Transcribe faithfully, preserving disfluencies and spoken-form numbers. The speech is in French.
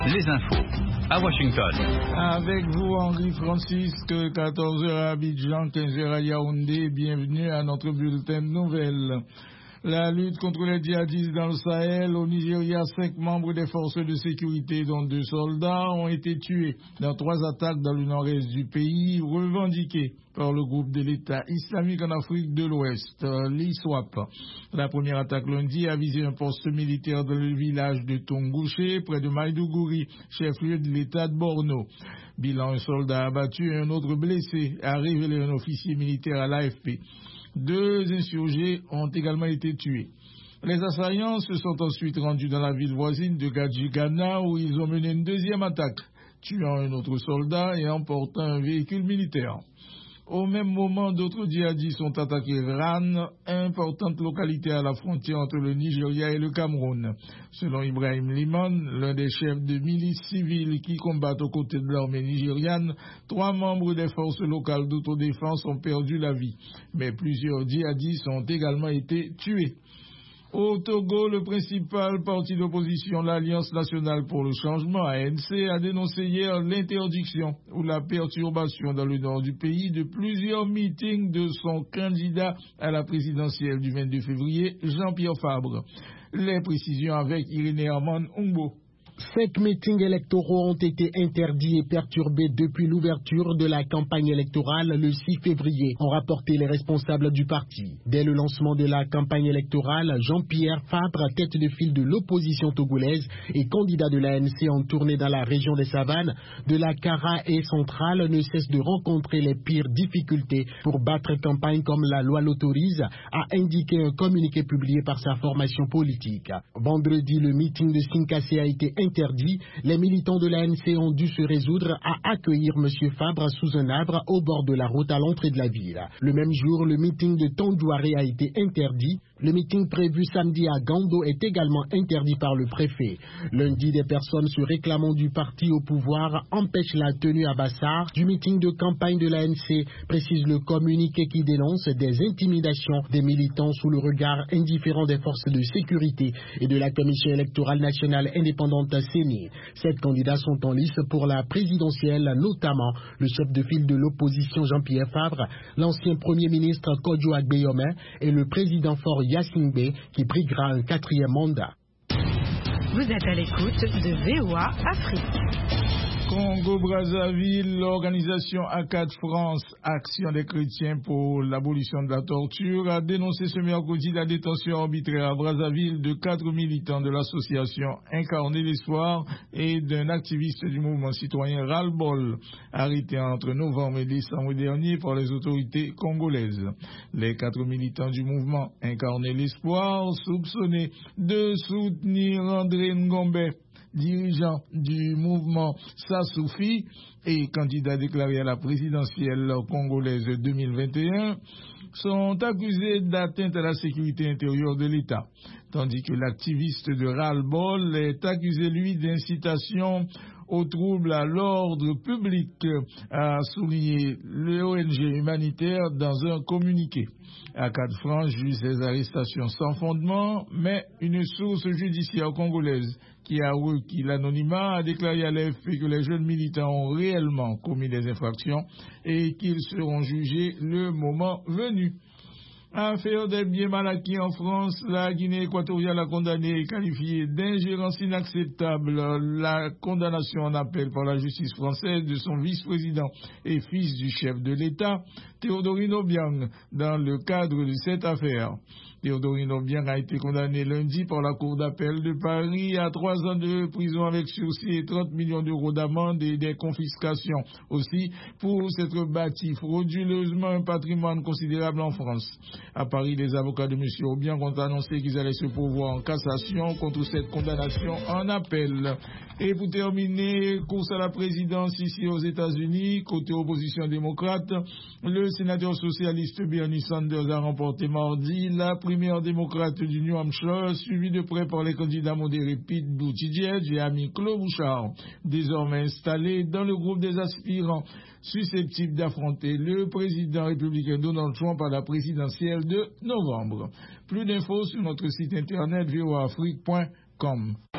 Les infos à Washington. Avec vous, Henri Francis, quatorze heures à Abidjan, quinze heures à Yaoundé. Bienvenue à notre bulletin de nouvelles. La lutte contre les djihadistes dans le Sahel. Au Nigeria, cinq membres des forces de sécurité, dont deux soldats, ont été tués dans trois attaques dans le nord-est du pays, revendiquées par le groupe de l'État islamique en Afrique de l'Ouest, l'I S W A P. La première attaque lundi a visé un poste militaire dans le village de Tongouché, près de Maïdougouri, chef-lieu de l'État de Borno. Bilan: un soldat abattu et un autre blessé, a révélé un officier militaire à l'A F P. Deux insurgés ont également été tués. Les assaillants se sont ensuite rendus dans la ville voisine de Gadjigana où ils ont mené une deuxième attaque, tuant un autre soldat et emportant un véhicule militaire. Au même moment, d'autres djihadistes ont attaqué Ran, importante localité à la frontière entre le Nigeria et le Cameroun. Selon Ibrahim Liman, l'un des chefs de milices civiles qui combattent aux côtés de l'armée nigériane, trois membres des forces locales d'autodéfense ont perdu la vie, mais plusieurs djihadistes ont également été tués. Au Togo, le principal parti d'opposition, l'Alliance nationale pour le changement, A N C, a dénoncé hier l'interdiction ou la perturbation dans le nord du pays de plusieurs meetings de son candidat à la présidentielle du vingt-deux février, Jean-Pierre Fabre. Les précisions avec Irénée Armand Umbo. Cinq meetings électoraux ont été interdits et perturbés depuis l'ouverture de la campagne électorale le six février, ont rapporté les responsables du parti. Dès le lancement de la campagne électorale, Jean-Pierre Fabre, tête de file de l'opposition togolaise et candidat de l'A N C en tournée dans la région des Savanes, de la Kara et centrale, ne cesse de rencontrer les pires difficultés pour battre campagne comme la loi l'autorise, a indiqué un communiqué publié par sa formation politique. Vendredi, le meeting de Sinkassé a été interdit. Interdit, les militants de l'A N C ont dû se résoudre à accueillir M. Fabre sous un arbre au bord de la route à l'entrée de la ville. Le même jour, le meeting de Tondouaré a été interdit. Le meeting prévu samedi à Gando est également interdit par le préfet. Lundi, des personnes se réclamant du parti au pouvoir empêchent la tenue à Bassar du meeting de campagne de l'A N C, précise le communiqué qui dénonce des intimidations des militants sous le regard indifférent des forces de sécurité et de la Commission électorale nationale indépendante Séni. Sept candidats sont en lice pour la présidentielle, notamment le chef de file de l'opposition Jean-Pierre Fabre, l'ancien premier ministre Kodjo Agbeyome et le président fort Yassine Bey qui briguera un quatrième mandat. Vous êtes à l'écoute de V O A Afrique. Congo-Brazzaville, l'organisation A C A D France, Action des chrétiens pour l'abolition de la torture, a dénoncé ce mercredi la détention arbitraire à Brazzaville de quatre militants de l'association Incarner l'Espoir et d'un activiste du mouvement citoyen Ras-le-Bol, arrêtés entre novembre et décembre dernier par les autorités congolaises. Les quatre militants du mouvement Incarner l'Espoir, soupçonnés de soutenir André Ngombe, dirigeant du mouvement Sassoufi et candidat déclaré à la présidentielle congolaise deux mille vingt et un, sont accusés d'atteinte à la sécurité intérieure de l'État, tandis que l'activiste de Ras-le-Bol est accusé, lui, d'incitation au trouble à l'ordre public, a souligné l'O N G humanitaire dans un communiqué. A C A D France juge ces arrestations sans fondement, mais une source judiciaire congolaise qui a requis l'anonymat a déclaré à l'A F P que les jeunes militants ont réellement commis des infractions et qu'ils seront jugés le moment venu. Affaire des biens mal acquis en France, la Guinée équatoriale a condamné et qualifié d'ingérence inacceptable la condamnation en appel par la justice française de son vice-président et fils du chef de l'État, Théodorine Obiang, dans le cadre de cette affaire. Théodorine Obiang a été condamné lundi par la Cour d'appel de Paris à trois ans de prison avec sursis et trente millions d'euros d'amende et des confiscations aussi pour s'être bâti frauduleusement un patrimoine considérable en France. À Paris, les avocats de M. Obiang ont annoncé qu'ils allaient se pourvoir en cassation contre cette condamnation en appel. Et pour terminer, course à la présidence ici aux États-Unis, côté opposition démocrate, le sénateur socialiste Bernie Sanders a remporté mardi la primaire démocrate du New Hampshire, suivi de près par les candidats modérés Pete Buttigieg et Amy Klobuchar, désormais installés dans le groupe des aspirants susceptibles d'affronter le président républicain Donald Trump à la présidentielle de novembre. Plus d'infos sur notre site internet v o a afrique point com.